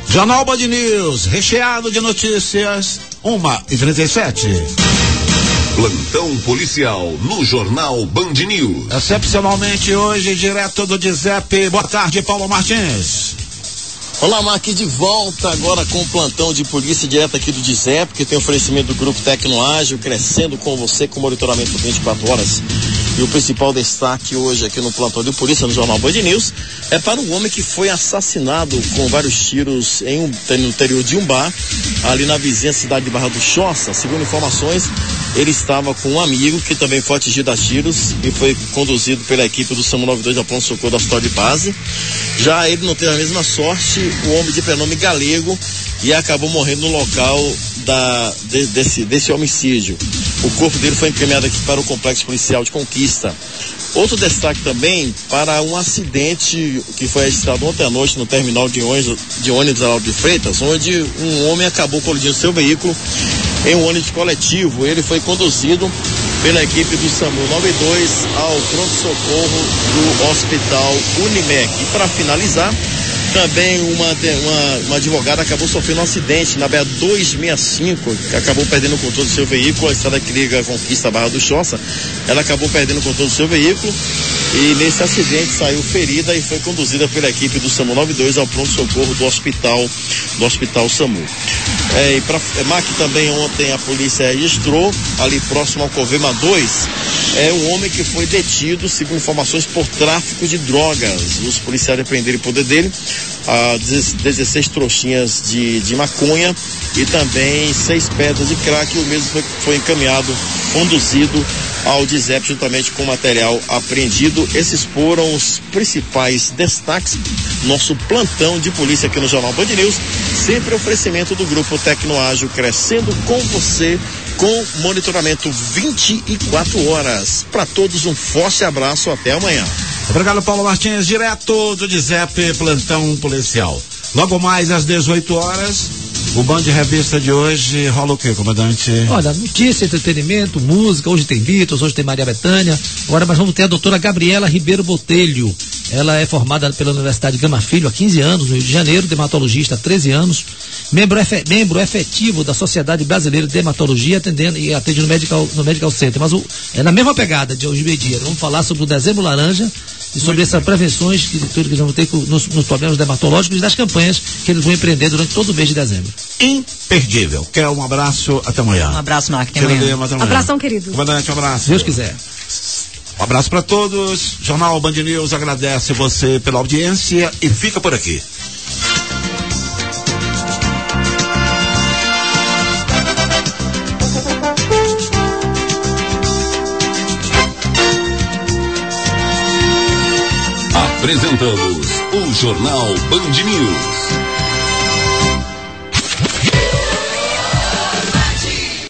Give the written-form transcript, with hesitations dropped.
Jornal Band News, recheado de notícias, 1h37. Plantão policial no Jornal Band News. Excepcionalmente hoje, direto do DIZEP. Boa tarde, Paulo Martins. Olá, Marque, de volta agora com o plantão de polícia direto aqui do DIZEP, que tem oferecimento do Grupo Tecnoágil, crescendo com você com monitoramento 24 horas. E o principal destaque hoje aqui no plantão de polícia no Jornal Band News é para um homem que foi assassinado com vários tiros no interior de um bar, ali na vizinha cidade de Barra do Choça. Segundo informações, ele estava com um amigo que também foi atingido a tiros e foi conduzido pela equipe do SAMU 92 ao pronto-socorro da Hospital de Base. Já ele não teve a mesma sorte, o homem de prenome galego, e acabou morrendo no local desse homicídio. O corpo dele foi encaminhado aqui para o Complexo Policial de Conquista. Outro destaque também para um acidente que foi registrado ontem à noite no terminal de ônibus Araldo de Freitas, onde um homem acabou colidindo seu veículo em um ônibus coletivo. Ele foi conduzido pela equipe do SAMU 92 ao pronto-socorro do Hospital Unimed. E para finalizar, também uma advogada acabou sofrendo um acidente na BR-265, que acabou perdendo o controle do seu veículo, a estrada que liga a Conquista Barra do Choça. Ela acabou perdendo o controle do seu veículo e nesse acidente saiu ferida e foi conduzida pela equipe do SAMU 92 ao pronto-socorro do hospital SAMU. E para Mac também ontem a polícia registrou, ali próximo ao Covema 2, um homem que foi detido, segundo informações, por tráfico de drogas. Os policiais apreenderam o poder dele 16 trouxinhas de maconha e também 6 pedras de crack, e o mesmo foi encaminhado, conduzido ao DIZEP juntamente com o material apreendido. Esses foram os principais destaques nosso plantão de polícia aqui no Jornal Band News, sempre oferecimento do Grupo Tecnoágil, crescendo com você com monitoramento 24 horas. Para todos um forte abraço, até amanhã. Obrigado, Paulo Martins, direto do DIZEP, plantão policial. Logo mais às 18 horas, o Band Revista de hoje rola o quê, comandante? Olha, notícia, entretenimento, música, hoje tem Beatles, hoje tem Maria Bethânia. Agora nós vamos ter a doutora Gabriela Ribeiro Botelho. Ela é formada pela Universidade Gama Filho há 15 anos, no Rio de Janeiro, dermatologista há 13 anos, membro efetivo da Sociedade Brasileira de Dermatologia, atende no Medical Center. Mas é na mesma pegada de hoje meio-dia. Vamos falar sobre o Dezembro Laranja e sobre essas prevenções que eles vão ter nos problemas dermatológicos e das campanhas que eles vão empreender durante todo o mês de dezembro. Imperdível. Quer um abraço, até amanhã. Um abraço, Mark, até amanhã. Abração, querido. Comandante, um abraço. Se Deus quiser. Um abraço para todos. Jornal Band News agradece você pela audiência e fica por aqui. Apresentamos o Jornal Band News.